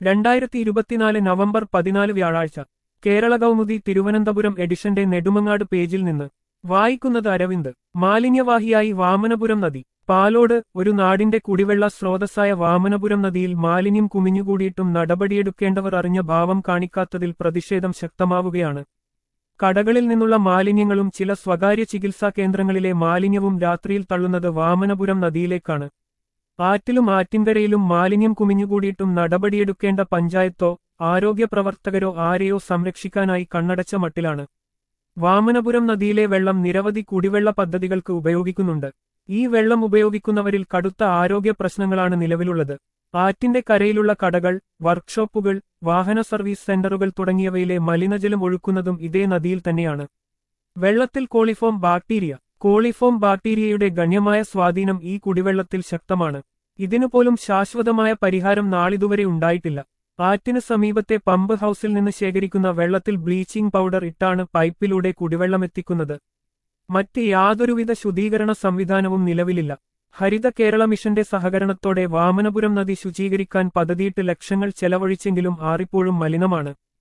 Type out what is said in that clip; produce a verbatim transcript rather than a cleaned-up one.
രണ്ടായിരത്തി ഇരുപത്തിനാല് നവംബർ പതിനാല് വ്യാഴാഴ്ച കേരള കൗമുദി തിരുവനന്തപുരം എഡിഷന്റെ നെടുമങ്ങാട് പേജിൽ നിന്ന് വായിക്കുന്നത് അരവിന്ദ്. മാലിന്യവാഹിയായി വാമനപുരം നദി. പാലോട്. ഒരു നാടിന്റെ കുടിവെള്ള സ്രോതസ്സായ വാമനപുരം നദിയിൽ മാലിന്യം കുമിഞ്ഞുകൂടിയിട്ടും നടപടിയെടുക്കേണ്ടവർ അറിഞ്ഞ ഭാവം കാണിക്കാത്തതിൽ പ്രതിഷേധം ശക്തമാവുകയാണ്. കടകളിൽ നിന്നുള്ള മാലിന്യങ്ങളും ചില സ്വകാര്യ ചികിത്സാ കേന്ദ്രങ്ങളിലെ മാലിന്യവും രാത്രിയിൽ തള്ളുന്നത് വാമനപുരം നദിയിലേക്കാണ്. ആറ്റിലും ആറ്റിൻകരയിലും മാലിന്യം കുമിഞ്ഞുകൂടിയിട്ടും നടപടിയെടുക്കേണ്ട പഞ്ചായത്തോ ആരോഗ്യ പ്രവർത്തകരോ ആരെയോ സംരക്ഷിക്കാനായി കണ്ണടച്ച മട്ടിലാണ്. വാമനപുരം നദിയിലെ വെള്ളം നിരവധി കുടിവെള്ള പദ്ധതികൾക്ക് ഉപയോഗിക്കുന്നുണ്ട്. ഈ വെള്ളം ഉപയോഗിക്കുന്നവരിൽ കടുത്ത ആരോഗ്യ പ്രശ്നങ്ങളാണ് നിലവിലുള്ളത്. ആറ്റിന്റെ കരയിലുള്ള കടകൾ, വർക്ക്ഷോപ്പുകൾ, വാഹന സർവീസ് സെന്ററുകൾ തുടങ്ങിയവയിലെ മലിനജലം ഒഴുക്കുന്നതും ഇതേ നദിയിൽ തന്നെയാണ്. വെള്ളത്തിൽ കോളിഫോം ബാക്ടീരിയ. കോളിഫോം ബാക്ടീരിയയുടെ ഗണ്യമായ സ്വാധീനം ഈ കുടിവെള്ളത്തിൽ ശക്തമാണ്. ഇതിനുപോലും ശാശ്വതമായ പരിഹാരം നാളിതുവരെ ഉണ്ടായിട്ടില്ല. ആറ്റിന് സമീപത്തെ പമ്പ് ഹൌസിൽ നിന്ന് ശേഖരിക്കുന്ന വെള്ളത്തിൽ ബ്ലീച്ചിംഗ് പൗഡർ ഇട്ടാണ് പൈപ്പിലൂടെ കുടിവെള്ളമെത്തിക്കുന്നത്. മറ്റ് യാതൊരുവിധ ശുദ്ധീകരണ സംവിധാനവും നിലവിലില്ല. ഹരിത കേരള മിഷന്റെ സഹകരണത്തോടെ വാമനപുരം നദി ശുചീകരിക്കാൻ പദ്ധതിയിട്ട് ലക്ഷങ്ങൾ ചെലവഴിച്ചെങ്കിലും ആറിപ്പോഴും മലിനമാണ്.